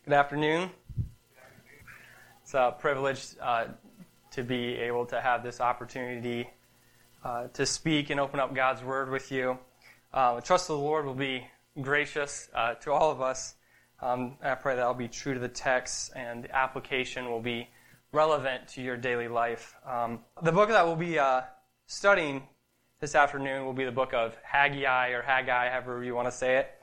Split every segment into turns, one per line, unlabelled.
Good afternoon. It's a privilege to be able to have this opportunity to speak and open up God's Word with you. I trust the Lord will be gracious to all of us. I pray that I'll be true to the text and the application will be relevant to your daily life. The book that we'll be studying this afternoon will be the book of Haggai, or Haggai, however you want to say it.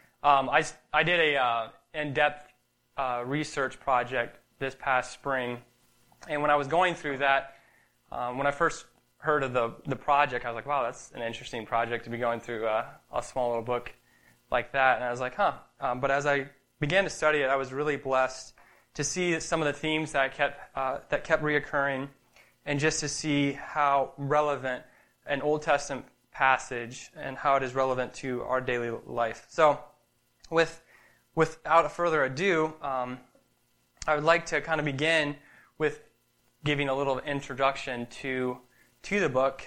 I did a in-depth research project this past spring, and when I was going through that, when I first heard of the project, I was like, wow, that's an interesting project to be going through a small little book like that, and I was like, but as I began to study it, I was really blessed to see some of the themes that kept reoccurring, and just to see how relevant an Old Testament passage and how it is relevant to our daily life. So, without further ado, I would like to kind of begin with giving a little introduction to the book.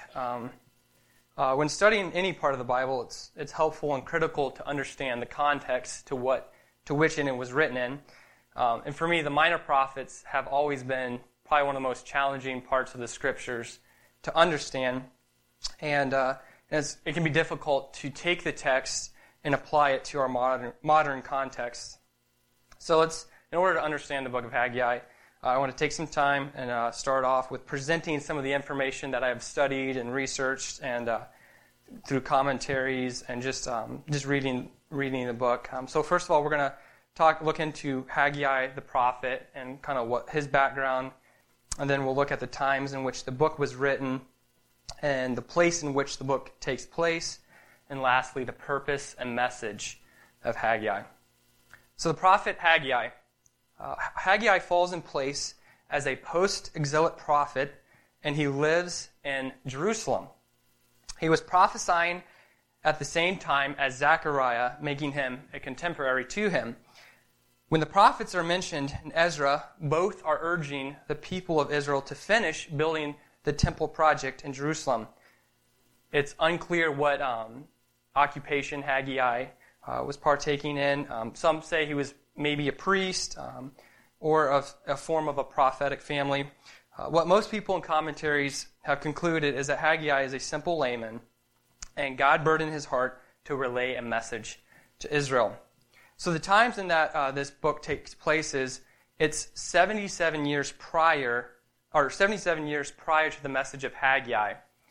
When studying any part of the Bible, it's helpful and critical to understand the context to which it was written in. And for me, the minor prophets have always been probably one of the most challenging parts of the Scriptures to understand. And it can be difficult to take the text and apply it to our modern context. So in order to understand the book of Haggai, I want to take some time and start off with presenting some of the information that I have studied and researched, and through commentaries and just reading the book. So first of all, we're going to look into Haggai the prophet and kind of what his background, and then we'll look at the times in which the book was written and the place in which the book takes place, and lastly, the purpose and message of Haggai. So the prophet Haggai. Haggai falls in place as a post-exilic prophet, and he lives in Jerusalem. He was prophesying at the same time as Zechariah, making him a contemporary to him. When the prophets are mentioned in Ezra, both are urging the people of Israel to finish building the temple project in Jerusalem. It's unclear what occupation Haggai was partaking in. Some say he was maybe a priest or of a form of a prophetic family. What most people in commentaries have concluded is that Haggai is a simple layman, and God burdened his heart to relay a message to Israel. So the times in that this book takes place it's 77 years prior to the message of Haggai.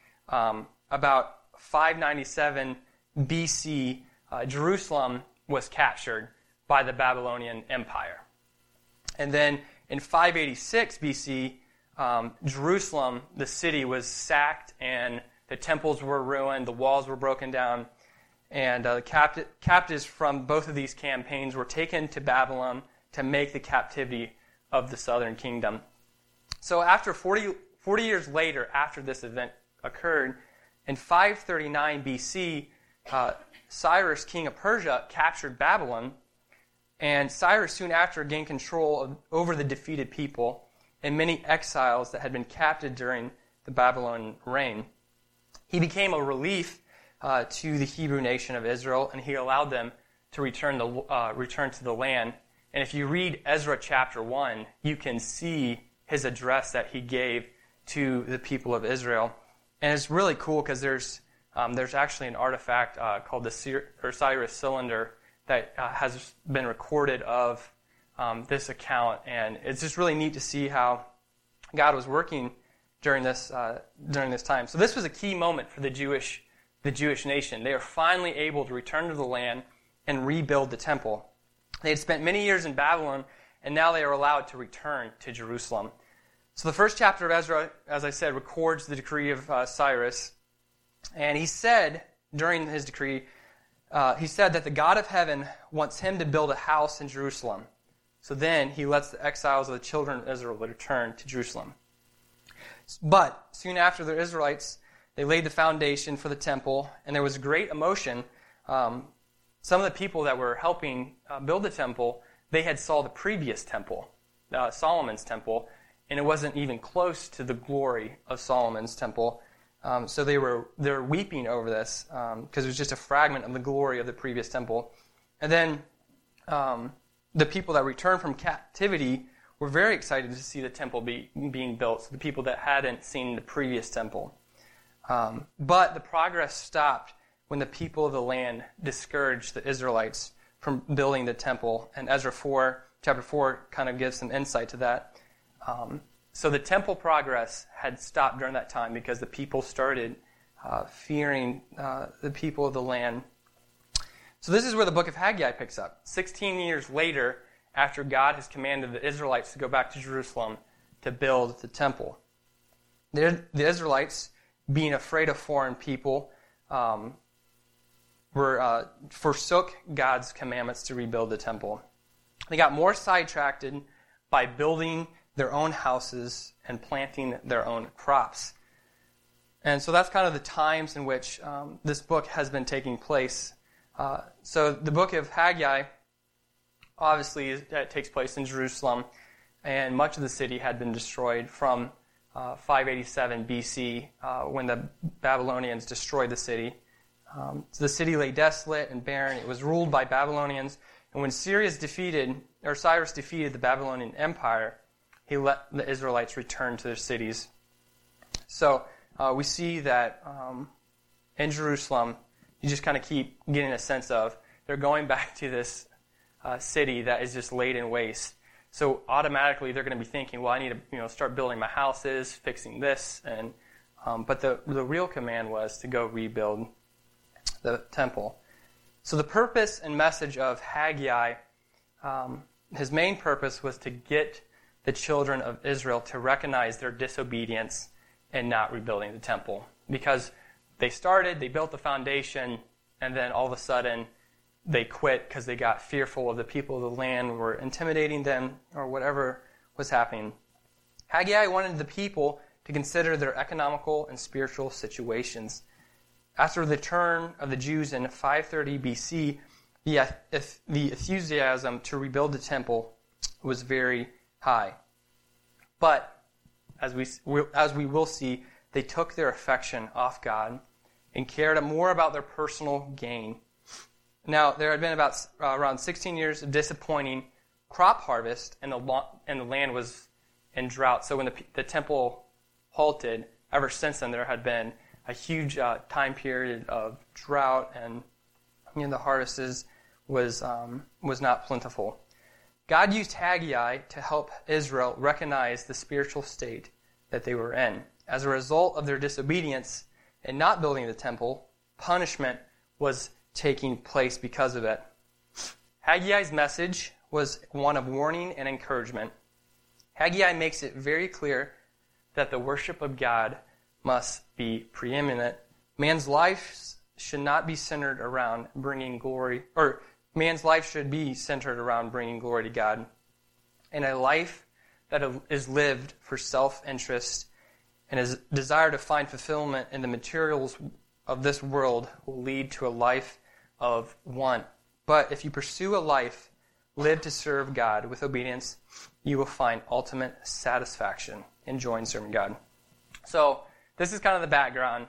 About 597 BC, Jerusalem was captured by the Babylonian Empire. And then in 586 BC, Jerusalem, the city, was sacked, and the temples were ruined, the walls were broken down, and captives from both of these campaigns were taken to Babylon to make the captivity of the southern kingdom. So after 40 years later, after this event occurred, in 539 BC, Cyrus, king of Persia, captured Babylon, and Cyrus soon after gained control over the defeated people and many exiles that had been captured during the Babylonian reign. He became a relief to the Hebrew nation of Israel, and he allowed them to return to the land. And if you read Ezra chapter 1, you can see his address that he gave to the people of Israel. And it's really cool because there's actually an artifact called the Cyrus cylinder that has been recorded of this account, and it's just really neat to see how God was working during this time. So this was a key moment for the Jewish nation. They are finally able to return to the land and rebuild the temple. They had spent many years in Babylon, and now they are allowed to return to Jerusalem. So the first chapter of Ezra, as I said, records the decree of Cyrus, and he said during his decree, he said that the God of heaven wants him to build a house in Jerusalem. So then he lets the exiles of the children of Israel return to Jerusalem. But soon after, the Israelites, they laid the foundation for the temple, and there was great emotion. Some of the people that were helping build the temple, they had saw the previous temple, Solomon's temple, and it wasn't even close to the glory of Solomon's temple. So they were weeping over this because it was just a fragment of the glory of the previous temple. And then the people that returned from captivity were very excited to see the temple being built, so the people that hadn't seen the previous temple. But the progress stopped when the people of the land discouraged the Israelites from building the temple. And Ezra chapter 4 kind of gives some insight to that. So the temple progress had stopped during that time because the people started fearing the people of the land. So this is where the book of Haggai picks up. 16 years later, after God has commanded the Israelites to go back to Jerusalem to build the temple. The Israelites, being afraid of foreign people, forsook God's commandments to rebuild the temple. They got more sidetracked by building their own houses and planting their own crops. And so that's kind of the times in which this book has been taking place. So the book of Haggai, obviously, it takes place in Jerusalem, and much of the city had been destroyed from 587 BC when the Babylonians destroyed the city. So the city lay desolate and barren. It was ruled by Babylonians, and when Cyrus defeated the Babylonian Empire, he let the Israelites return to their cities. So we see that in Jerusalem, you just kind of keep getting a sense of they're going back to this city that is just laid in waste. So automatically they're going to be thinking, well, I need to start building my houses, fixing this, and but the real command was to go rebuild the temple. So the purpose and message of Haggai, his main purpose was to get the children of Israel to recognize their disobedience in not rebuilding the temple. Because they built the foundation, and then all of a sudden they quit because they got fearful of the people of the land were intimidating them or whatever was happening. Haggai wanted the people to consider their economical and spiritual situations. After the return of the Jews in 530 BC, the enthusiasm to rebuild the temple was very high. But, as we will see, they took their affection off God and cared more about their personal gain. Now, there had been around 16 years of disappointing crop harvest, and the land was in drought. So when the temple halted, ever since then there had been a huge time period of drought, and the harvest was not plentiful. God used Haggai to help Israel recognize the spiritual state that they were in. As a result of their disobedience in not building the temple, punishment was taking place because of it. Haggai's message was one of warning and encouragement. Haggai makes it very clear that the worship of God must be preeminent. Man's life should not be centered around bringing glory, or man's life should be centered around bringing glory to God. And a life that is lived for self-interest and his desire to find fulfillment in the materials of this world will lead to a life of want. But if you pursue a life lived to serve God with obedience, you will find ultimate satisfaction in serving God. So this is kind of the background,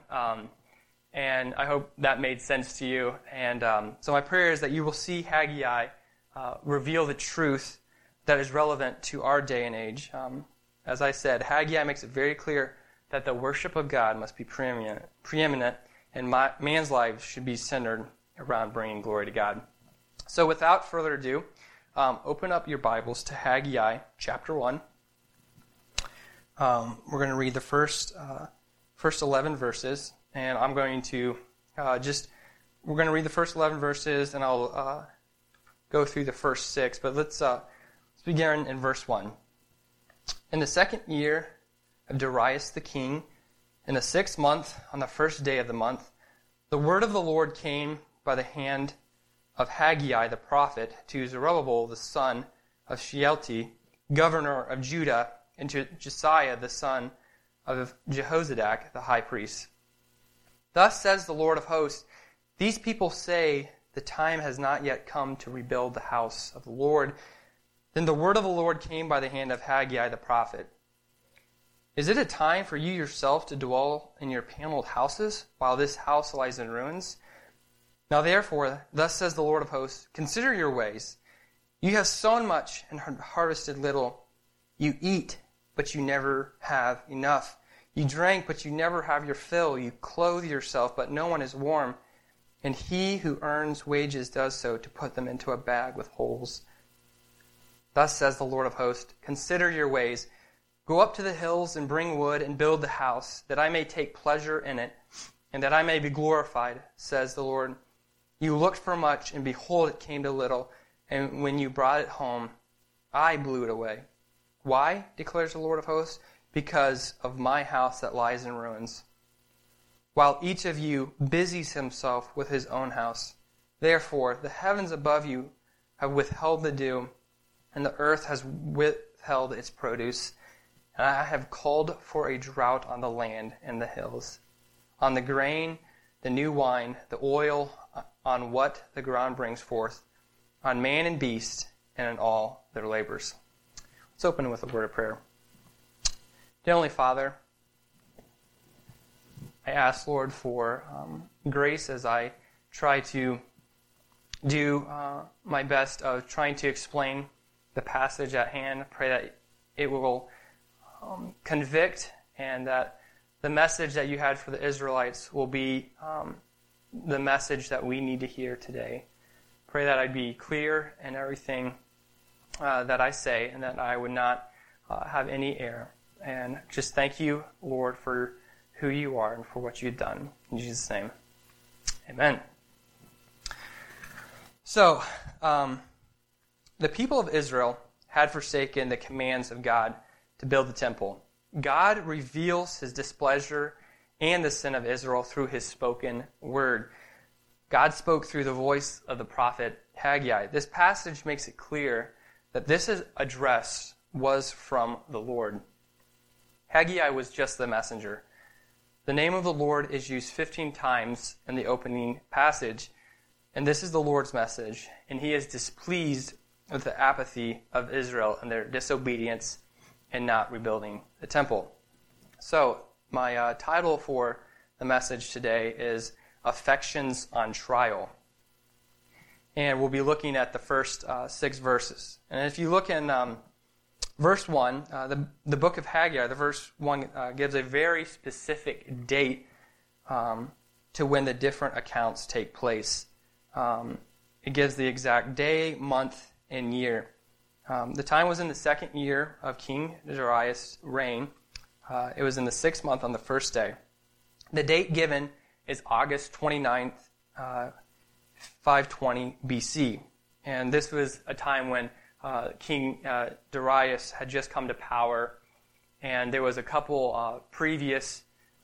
and I hope that made sense to you. And so my prayer is that you will see Haggai reveal the truth that is relevant to our day and age. As I said, Haggai makes it very clear that the worship of God must be preeminent, and man's life should be centered around bringing glory to God. So without further ado, open up your Bibles to Haggai chapter 1. We're going to read the first 11 verses, and I'm going to we're going to read the first 11 verses, and I'll go through the first 6, but let's begin in verse 1. In the second year of Darius the king, in the 6th month, on the first day of the month, the word of the Lord came by the hand of Haggai the prophet to Zerubbabel the son of Shealtiel, governor of Judah, and to Josiah the son of Jehozadak the high priest. Thus says the Lord of hosts, these people say the time has not yet come to rebuild the house of the Lord. Then the word of the Lord came by the hand of Haggai the prophet. Is it a time for you yourself to dwell in your paneled houses, while this house lies in ruins? Now therefore, thus says the Lord of hosts, consider your ways. You have sown much and harvested little. You eat, but you never have enough. You drink, but you never have your fill. You clothe yourself, but no one is warm. And he who earns wages does so to put them into a bag with holes. Thus says the Lord of hosts, consider your ways. Go up to the hills and bring wood and build the house, that I may take pleasure in it, and that I may be glorified, says the Lord. You looked for much, and behold, it came to little. And when you brought it home, I blew it away. Why, declares the Lord of hosts? Because of my house that lies in ruins. While each of you busies himself with his own house. Therefore, the heavens above you have withheld the dew, and the earth has withheld its produce. And I have called for a drought on the land and the hills, on the grain, the new wine, the oil, on what the ground brings forth, on man and beast, and in all their labors. Let's open with a word of prayer. Dear Heavenly Father, I ask, Lord, for grace as I try to do my best of trying to explain the passage at hand. I pray that it will convict, and that the message that you had for the Israelites will be the message that we need to hear today. Pray that I'd be clear in everything that I say, and that I would not have any error. And just thank you, Lord, for who you are and for what you've done. In Jesus' name, amen. So, the people of Israel had forsaken the commands of God to build the temple. God reveals his displeasure and the sin of Israel through his spoken word. God spoke through the voice of the prophet Haggai. This passage makes it clear that this address was from the Lord. Haggai was just the messenger. The name of the Lord is used 15 times in the opening passage, and this is the Lord's message, and he is displeased with the apathy of Israel and their disobedience in not rebuilding the temple. So, my title for the message today is Affections on Trial. And we'll be looking at the first 6 verses. And if you look in verse 1, the book of Haggai, the verse 1 gives a very specific date to when the different accounts take place. It gives the exact day, month, and year. The time was in the 2nd year of King Darius' reign. It was in the 6th month on the 1st day. The date given is August 29th, 520 BC. And this was a time when King Darius had just come to power, and there was a couple previous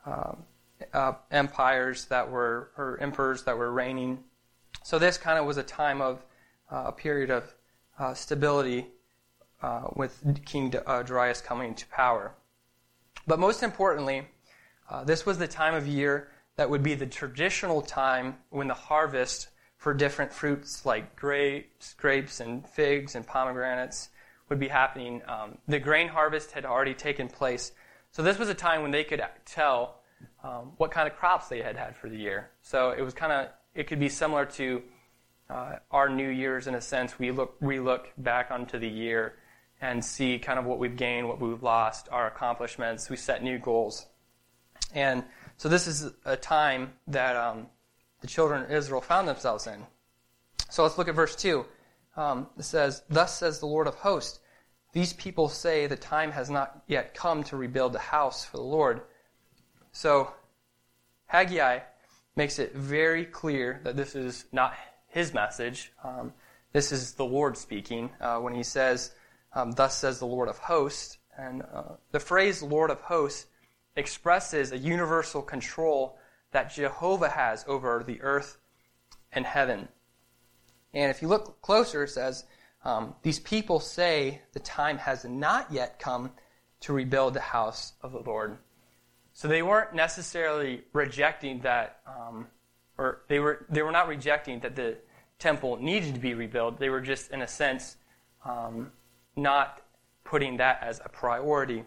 empires that were, or emperors that were reigning. So this kind of was a time of a period of stability with King Darius coming to power. But most importantly, this was the time of year that would be the traditional time when the harvest for different fruits like grapes and figs and pomegranates would be happening. The grain harvest had already taken place. So this was a time when they could tell what kind of crops they had had for the year. So it was it could be similar to our New Year's in a sense. We look back onto the year and see kind of what we've gained, what we've lost, our accomplishments. We set new goals. And so this is a time that the children of Israel found themselves in. So let's look at verse 2. It says, "Thus says the Lord of hosts, these people say the time has not yet come to rebuild the house for the Lord." So Haggai makes it very clear that this is not his message. This is the Lord speaking when he says, "Thus says the Lord of hosts." And the phrase Lord of hosts expresses a universal control that Jehovah has over the earth and heaven. And if you look closer, it says, these people say the time has not yet come to rebuild the house of the Lord. So they weren't necessarily rejecting that, or they were not rejecting that the temple needed to be rebuilt. They were just, in a sense, not putting that as a priority.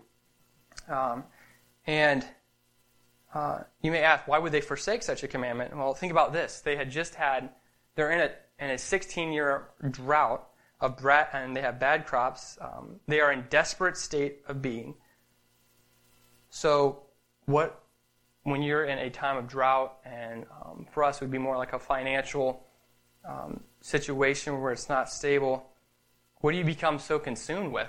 And you may ask, why would they forsake such a commandment? Well, think about this. They're in a 16-year drought and they have bad crops. They are in desperate state of being. So when you're in a time of drought, and for us it would be more like a financial situation where it's not stable, what do you become so consumed with?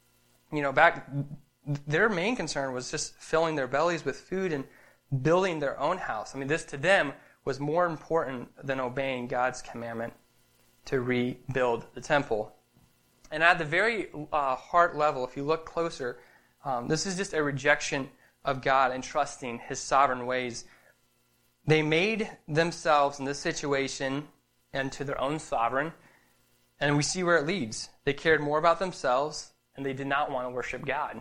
Their main concern was just filling their bellies with food and building their own house. This to them was more important than obeying God's commandment to rebuild the temple. And at the very heart level, if you look closer, this is just a rejection of God and trusting His sovereign ways. They made themselves in this situation into their own sovereign, and we see where it leads. They cared more about themselves, and they did not want to worship God.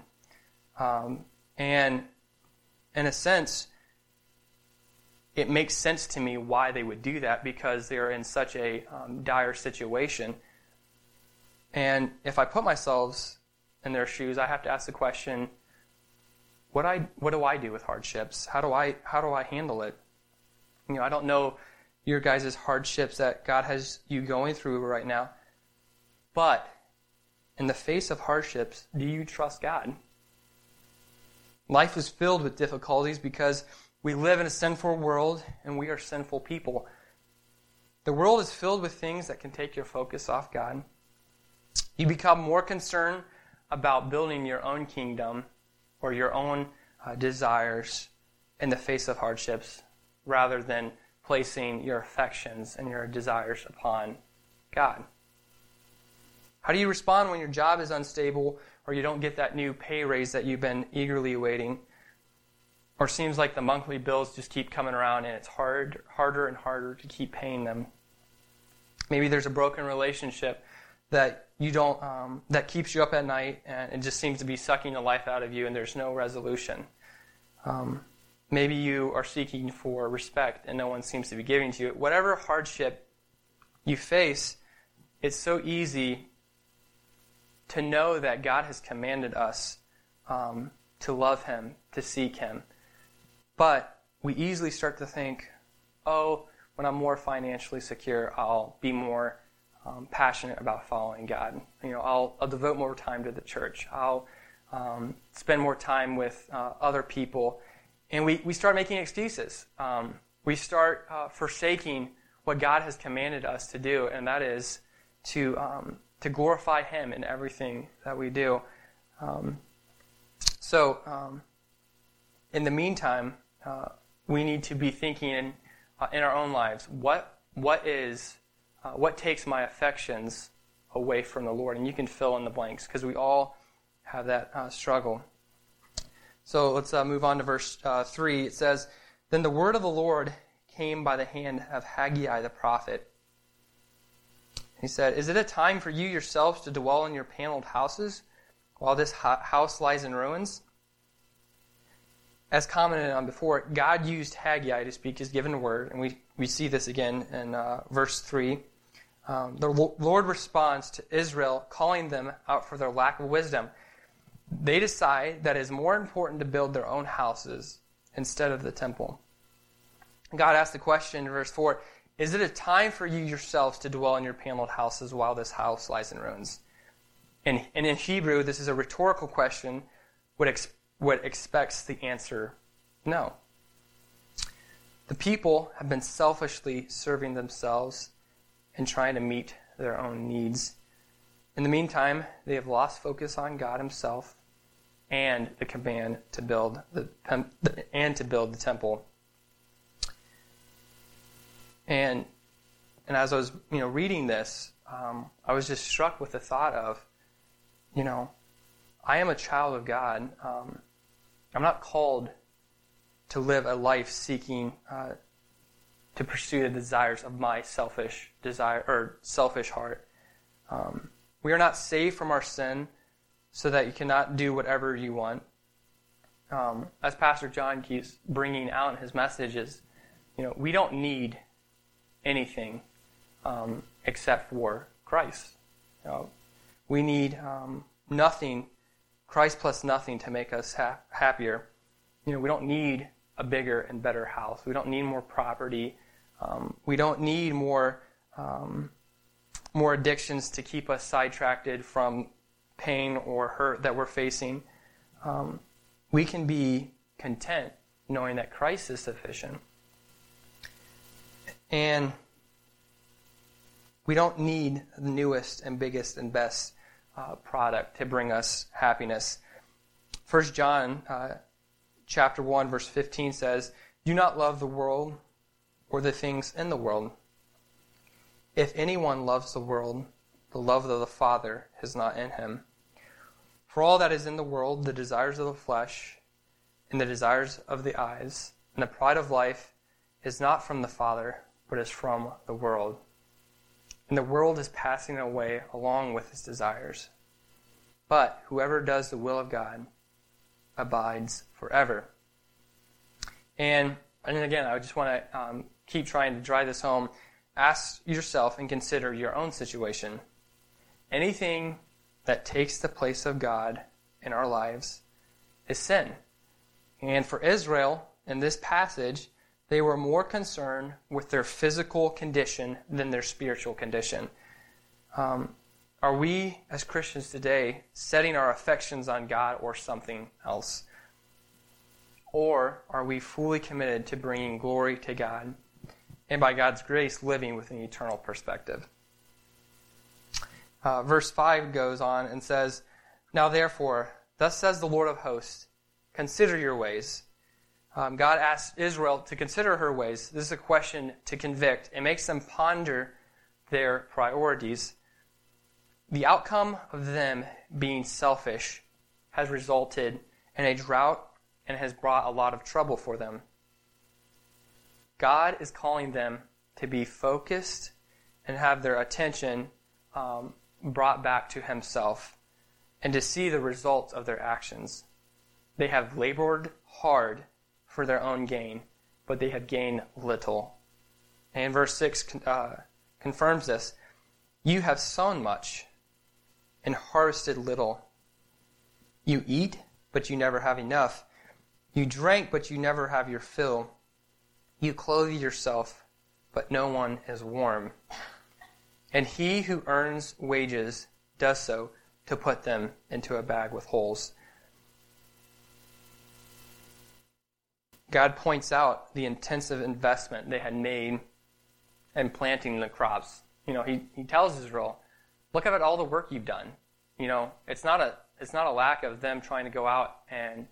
And in a sense, it makes sense to me why they would do that, because they are in such a dire situation. And if I put myself in their shoes, I have to ask the question, what do I do with hardships? How do I handle it? I don't know your guys' hardships that God has you going through right now, but in the face of hardships, do you trust God? Life is filled with difficulties because we live in a sinful world and we are sinful people. The world is filled with things that can take your focus off God. You become more concerned about building your own kingdom or your own desires in the face of hardships rather than placing your affections and your desires upon God. How do you respond when your job is unstable or you don't get that new pay raise that you've been eagerly awaiting? Or seems like the monthly bills just keep coming around and it's harder and harder to keep paying them. Maybe there's a broken relationship that that keeps you up at night and it just seems to be sucking the life out of you and there's no resolution. Maybe you are seeking for respect and no one seems to be giving to you. Whatever hardship you face, it's so easy to know that God has commanded us to love Him, to seek Him. But we easily start to think, when I'm more financially secure, I'll be more passionate about following God. I'll devote more time to the church. I'll spend more time with other people. And we start making excuses. We start forsaking what God has commanded us to do, and that is to glorify Him in everything that we do. In the meantime, we need to be thinking in our own lives, what takes my affections away from the Lord? And you can fill in the blanks because we all have that struggle. So let's move on to verse 3. It says, "Then the word of the Lord came by the hand of Haggai the prophet. He said, 'Is it a time for you yourselves to dwell in your paneled houses while this house lies in ruins?'" As commented on before, God used Haggai to speak His given word, and we see this again in verse 3. The Lord responds to Israel, calling them out for their lack of wisdom. They decide that it is more important to build their own houses instead of the temple. God asked the question in verse 4, "Is it a time for you yourselves to dwell in your paneled houses while this house lies in ruins?" And in Hebrew, this is a rhetorical question, what expects the answer, no. The people have been selfishly serving themselves and trying to meet their own needs. In the meantime, they have lost focus on God Himself and the command to build the temple. And as I was reading this, I was just struck with the thought of, I am a child of God. I'm not called to live a life seeking to pursue the desires of my selfish desire or selfish heart. We are not saved from our sin so that you cannot do whatever you want. As Pastor John keeps bringing out in his messages, we don't need anything except for Christ. We need nothing, Christ plus nothing, to make us happier. We don't need a bigger and better house. We don't need more property. We don't need more more addictions to keep us sidetracked from pain or hurt that we're facing, we can be content knowing that Christ is sufficient. And we don't need the newest and biggest and best product to bring us happiness. 1 John chapter 1, verse 15 says, "Do not love the world or the things in the world. If anyone loves the world, the love of the Father is not in him. For all that is in the world, the desires of the flesh, and the desires of the eyes, and the pride of life, is not from the Father, but is from the world. And the world is passing away along with its desires. But whoever does the will of God abides forever." And again, I just want to keep trying to drive this home. Ask yourself and consider your own situation. Anything that takes the place of God in our lives is sin. And for Israel, in this passage, they were more concerned with their physical condition than their spiritual condition. Are we, as Christians today, setting our affections on God or something else? Or are we fully committed to bringing glory to God, and by God's grace, living with an eternal perspective? Verse 5 goes on and says, "Now therefore, thus says the Lord of hosts, consider your ways." God asked Israel to consider her ways. This is a question to convict. It makes them ponder their priorities. The outcome of them being selfish has resulted in a drought and has brought a lot of trouble for them. God is calling them to be focused and have their attention brought back to Himself and to see the results of their actions. They have labored hard for their own gain, but they have gained little. And verse 6 confirms this. "You have sown much and harvested little. You eat, but you never have enough. You drink, but you never have your fill. You clothe yourself, but no one is warm. And he who earns wages does so to put them into a bag with holes." God points out the intensive investment they had made in planting the crops. He tells Israel, look at all the work you've done. It's not a lack of them trying to go out and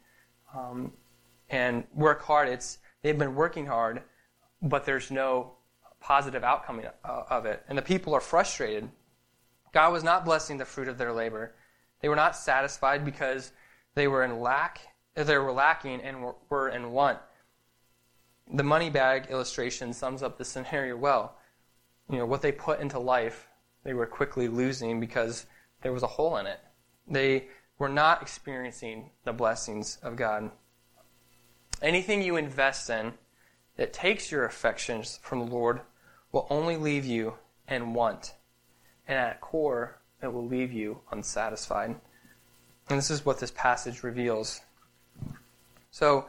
work hard. They've been working hard, but there's no positive outcome of it. And the people are frustrated. God was not blessing the fruit of their labor. They were not satisfied because they were lacking and were in want. The money bag illustration sums up the scenario well. What they put into life, they were quickly losing because there was a hole in it. They were not experiencing the blessings of God. Anything you invest in that takes your affections from the Lord will only leave you in want. And at core, it will leave you unsatisfied. And this is what this passage reveals. So,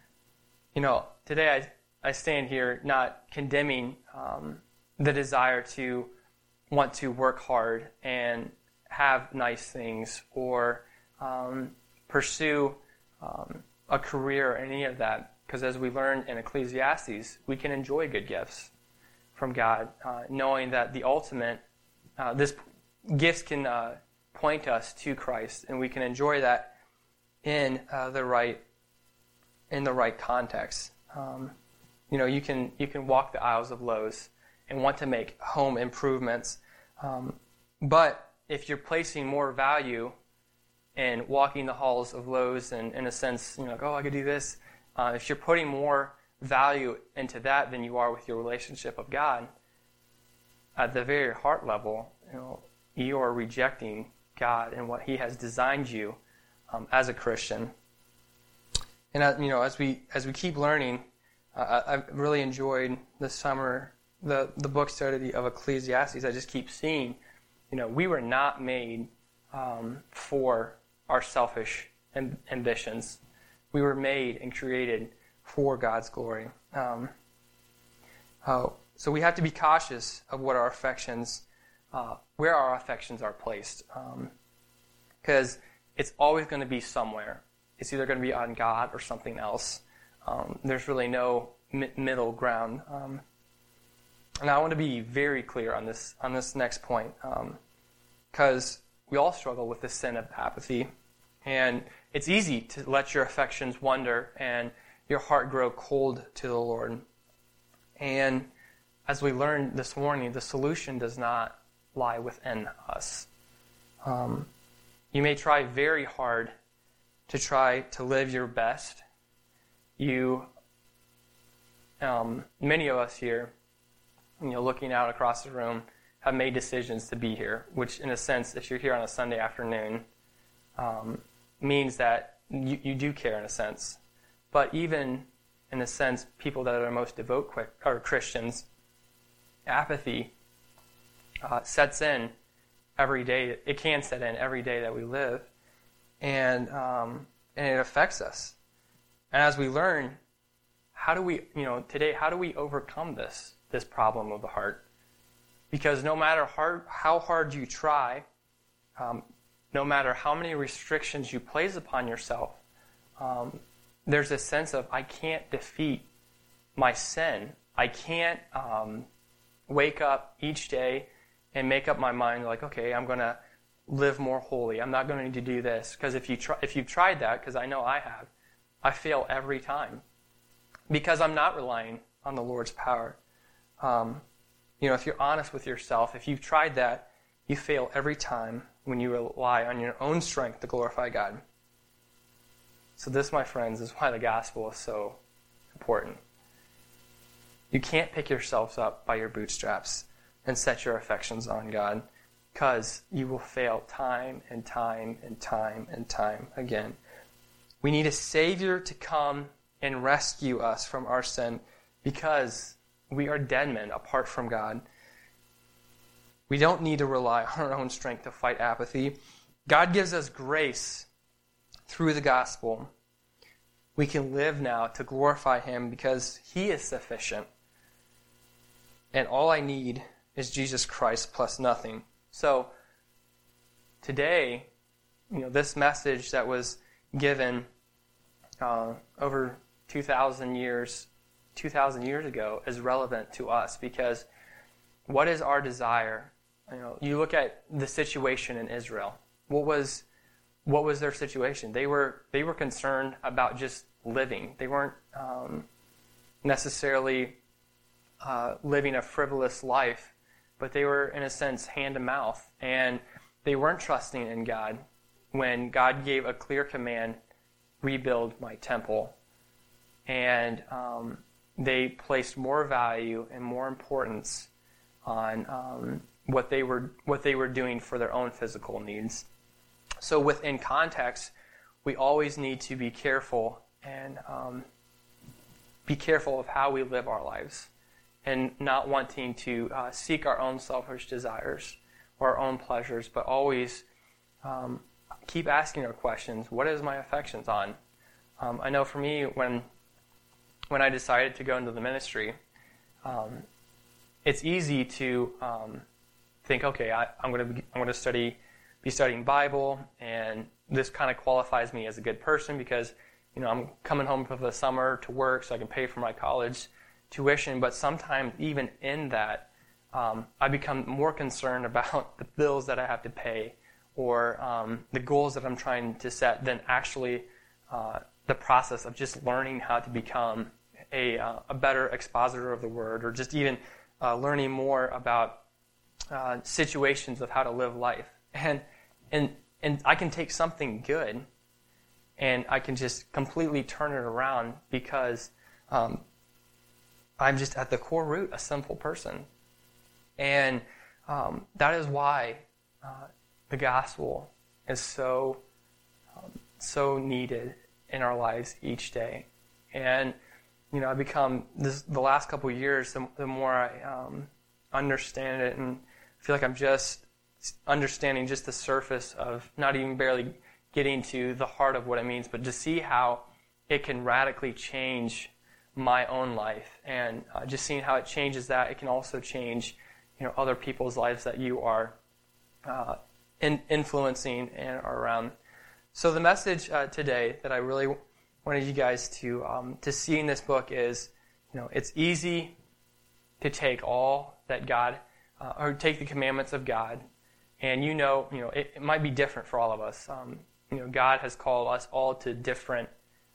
today I stand here not condemning the desire to want to work hard and have nice things or pursue a career or any of that. Because as we learn in Ecclesiastes, we can enjoy good gifts from God, knowing that the ultimate, this gifts can point us to Christ, and we can enjoy that in the right context. You can walk the aisles of Lowe's and want to make home improvements, but if you're placing more value in walking the halls of Lowe's and in a sense, I could do this. If you're putting more value into that than you are with your relationship of God, at the very heart level, you are rejecting God and what He has designed you as a Christian. And as we keep learning, I've really enjoyed this summer the book study of Ecclesiastes. I just keep seeing, we were not made for our selfish ambitions. We were made and created for God's glory. So we have to be cautious of what our affections where our affections are placed. Because it's always going to be somewhere. It's either going to be on God or something else. There's really no middle ground. And I want to be very clear on this next point, because we all struggle with the sin of apathy, and it's easy to let your affections wander and your heart grow cold to the Lord. And as we learned this morning, the solution does not lie within us. You may try very hard to try to live your best. Many of us here, looking out across the room, have made decisions to be here, which in a sense, if you're here on a Sunday afternoon, means that you do care in a sense. But even in a sense, people that are most devout are Christians, apathy sets in every day. It can set in every day that we live, and it affects us. And as we learn, how do we overcome this problem of the heart? Because no matter how hard you try, no matter how many restrictions you place upon yourself, there's a sense of, I can't defeat my sin. I can't wake up each day and make up my mind like, okay, I'm going to live more holy. I'm not going to do this. Because if you've tried that, because I know I have, I fail every time. Because I'm not relying on the Lord's power. If you're honest with yourself, if you've tried that, you fail every time when you rely on your own strength to glorify God. So this, my friends, is why the gospel is so important. You can't pick yourselves up by your bootstraps and set your affections on God, because you will fail time and time and time and time again. We need a Savior to come and rescue us from our sin, because we are dead men apart from God. We don't need to rely on our own strength to fight apathy. God gives us grace through the gospel. We can live now to glorify Him because He is sufficient. And all I need is Jesus Christ plus nothing. So today, this message that was given over 2,000 years ago is relevant to us, because what is our desire? You look at the situation in Israel. What was their situation? They were concerned about just living. They weren't necessarily living a frivolous life, but they were, in a sense, hand to mouth, and they weren't trusting in God when God gave a clear command: rebuild my temple. And they placed more value and more importance on what they were doing for their own physical needs. So within context, we always need to be careful and be careful of how we live our lives, and not wanting to seek our own selfish desires or our own pleasures, but always keep asking our questions. What is my affections on? I know for me, when I decided to go into the ministry, it's easy to think, okay, I'm going to be studying Bible, and this kind of qualifies me as a good person because I'm coming home for the summer to work so I can pay for my college tuition. But sometimes even in that, I become more concerned about the bills that I have to pay or the goals that I'm trying to set than actually the process of just learning how to become a better expositor of the Word, or just even learning more about situations of how to live life. And I can take something good and I can just completely turn it around because I'm just at the core root a sinful person. And that is why the gospel is so needed in our lives each day. And I become the last couple of years, the more I understand it, and feel like I'm just understanding just the surface of not even barely getting to the heart of what it means, but to see how it can radically change my own life, and just seeing how it changes that, it can also change other people's lives that you are influencing and are around. So the message today that I really wanted you guys to see in this book is, it's easy to take all that God, or take the commandments of God, and it might be different for all of us. God has called us all to different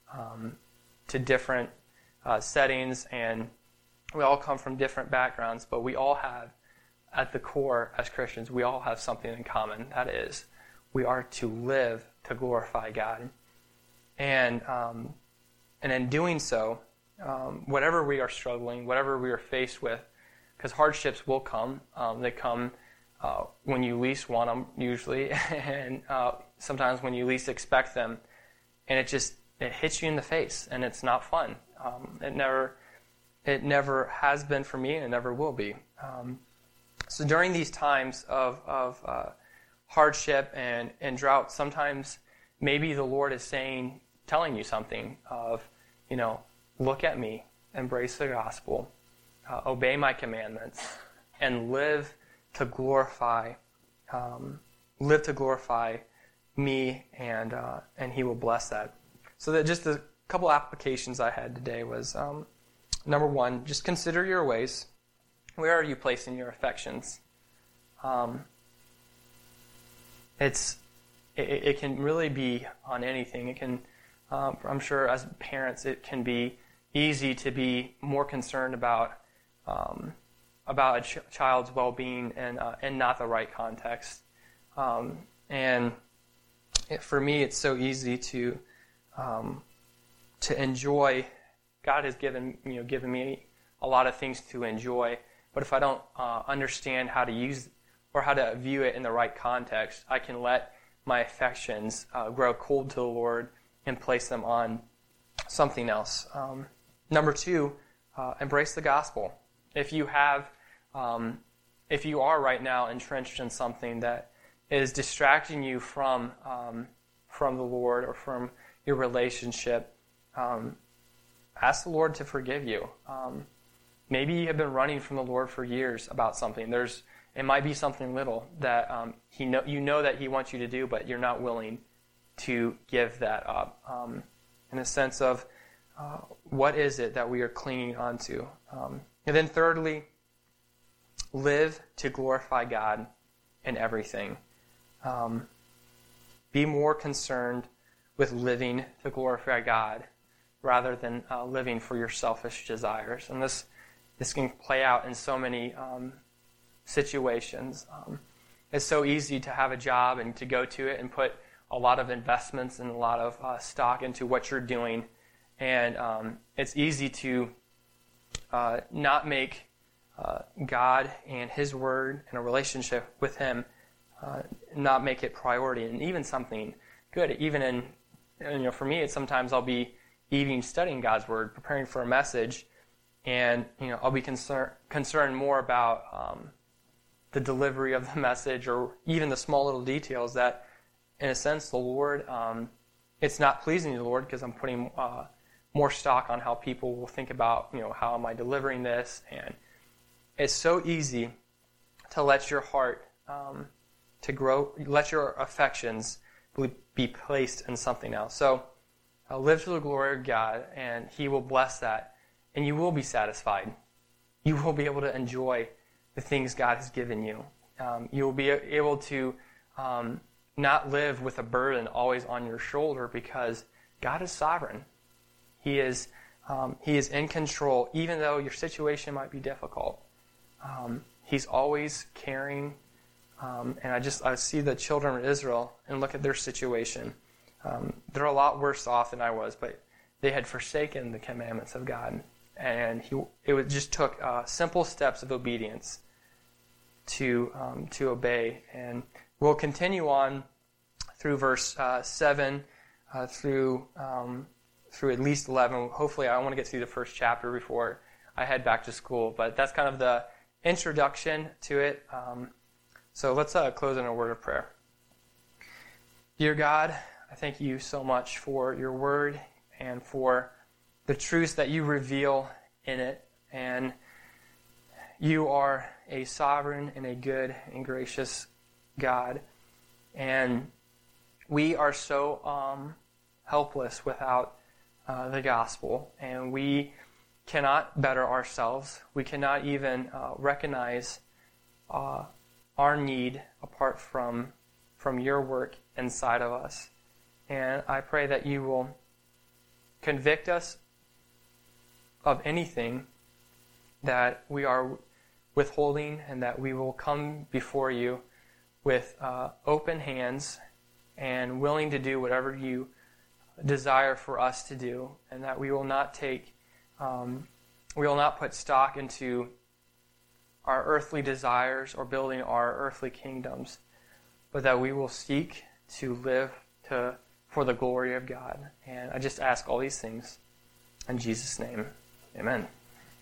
settings, and we all come from different backgrounds, but we all have, at the core as Christians, we all have something in common. That is, we are to live to glorify God. And in doing so, whatever we are struggling, whatever we are faced with, because hardships will come. They come when you least want them, usually, and sometimes when you least expect them. And it hits you in the face, and it's not fun. It never has been for me, and it never will be. So during these times of hardship and drought, sometimes maybe the Lord is telling you something of, look at me, embrace the gospel, obey my commandments, and live to glorify me, and He will bless that. So that just a couple applications I had today was, number one, just consider your ways. Where are you placing your affections? It can really be on anything. It can, I'm sure as parents, it can be easy to be more concerned about a child's well-being and not the right context. For me, it's so easy to enjoy. God has given me a lot of things to enjoy, but if I don't understand how to use or how to view it in the right context, I can let my affections grow cold to the Lord and place them on something else. Number two, embrace the gospel. If you are right now entrenched in something that is distracting you from the Lord or from your relationship, ask the Lord to forgive you. Maybe you have been running from the Lord for years about something. It might be something little that that He wants you to do, but you're not willing to give that up. In a sense of what is it that we are clinging onto? And then thirdly, live to glorify God in everything. Be more concerned with living to glorify God rather than living for your selfish desires. And this can play out in so many situations. It's so easy to have a job and to go to it and put a lot of investments and a lot of stock into what you're doing. And it's easy to not make God and His Word and a relationship with Him, not make it priority, and even something good. Even for me, it's sometimes I'll be even studying God's Word, preparing for a message, and I'll be concerned more about the delivery of the message, or even the small little details that, in a sense, the Lord, it's not pleasing to the Lord because I'm putting more stock on how people will think about, how am I delivering this? And it's so easy to let your heart to grow, let your affections be placed in something else. So live to the glory of God, and He will bless that, and you will be satisfied. You will be able to enjoy the things God has given you. You will be able to not live with a burden always on your shoulder, because God is sovereign. He is in control, even though your situation might be difficult. He's always caring. And I see the children of Israel and look at their situation. They're a lot worse off than I was, but they had forsaken the commandments of God. And it just took simple steps of obedience to obey. And we'll continue on through verse 7 through at least 11. Hopefully, I want to get through the first chapter before I head back to school. But that's kind of the introduction to it. So let's close in a word of prayer. Dear God, I thank you so much for your word and for the truths that you reveal in it. And you are a sovereign and a good and gracious God. And we are so helpless without the gospel. And we cannot better ourselves. We cannot even recognize our need apart from your work inside of us. And I pray that you will convict us of anything that we are withholding, and that we will come before you with open hands and willing to do whatever you desire for us to do, and that we will not put stock into our earthly desires or building our earthly kingdoms, but that we will seek to live for the glory of God. And I just ask all these things in Jesus' name. Amen.